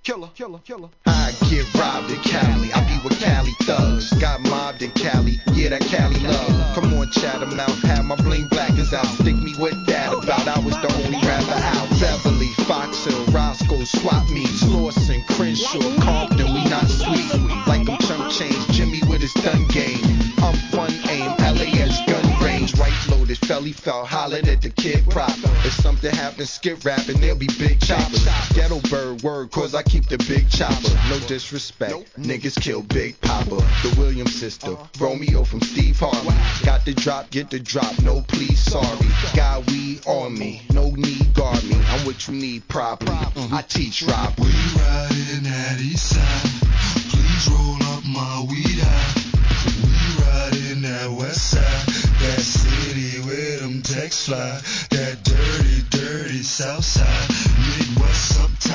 I get robbed in Cali, I be with Cali thugs. Got mobbed in Cali, yeah, that Cali love. Come on, Chatham out, have my bling blackers out. Stick me with that about, I was the only rapper out. Beverly, Fox Hill, Roscoe, swap meets, Lawson, Crenshaw, Compton, we not sweet. Like them chump change, Jimmy with his gun game. I'm fun aim, LAS gun range. Right loaded, felly fell, hollered at the kid prop. If something happens, skip rapping, there'll be big choppers. Ghetto bird word, cause I keep the big chopper. No disrespect, niggas kill Big Papa. The Williams sister, Romeo from Steve Harvey. Got the drop, get the drop, no please, sorry. Got weed on me, no need guard me. I'm what you need properly, I teach robbery. We riding that east side, please roll up my weed out. We riding that west side, that city where them texts fly. That dirty, dirty south side.